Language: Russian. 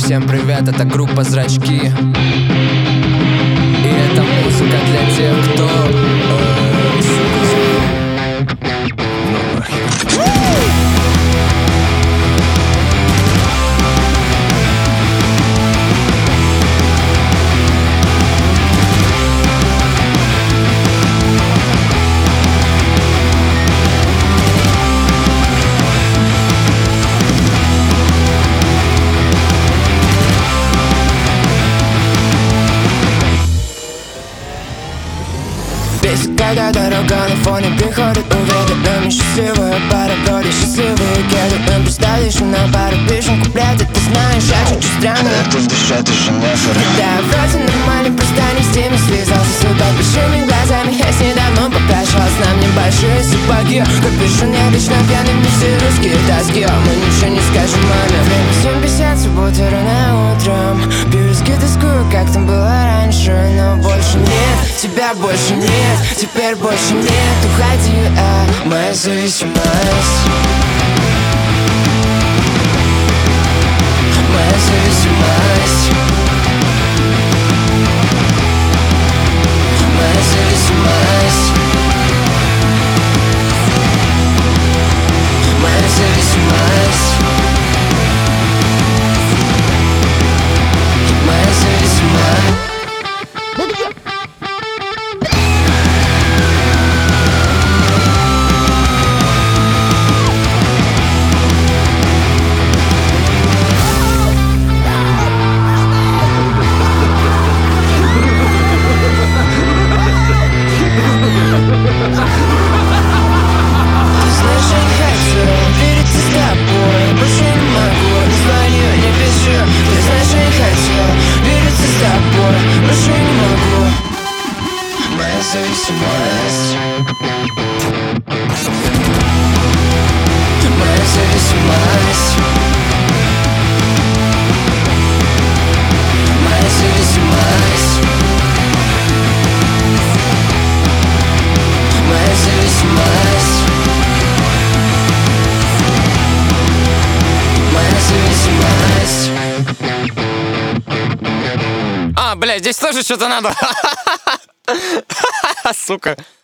Всем привет, это группа «Зрачки». И это музыка для тех, кто когда дорога на фоне приходит уведомление. Счастливая пара, вроде счастливые кеды. Им представишь на пару пишем куплеты. Ты знаешь, я чуть-чуть странный. Это в душе, ты же не фор. Да, вроде нормально, просто не с теми связался. С под большими глазами я с ней давно попрощался. На мне большие сапоги, капюшон необычно пьяными, все русские тоски. Мы ничего не скажем маме. Время 7:50, суббота рано утром. Пью виски, тоскую, как там было раньше. Но больше нет, тебя больше нет. Теперь больше нет, уходи, моя зависимость. Моя зависимость. Моя зависимость. Моя зависимость. Моя зависимость. Зависимость. Моя зависимость. Моя зависимость. Моя зависимость. Моя зависимость. бля, здесь тоже что-то надо. Сука.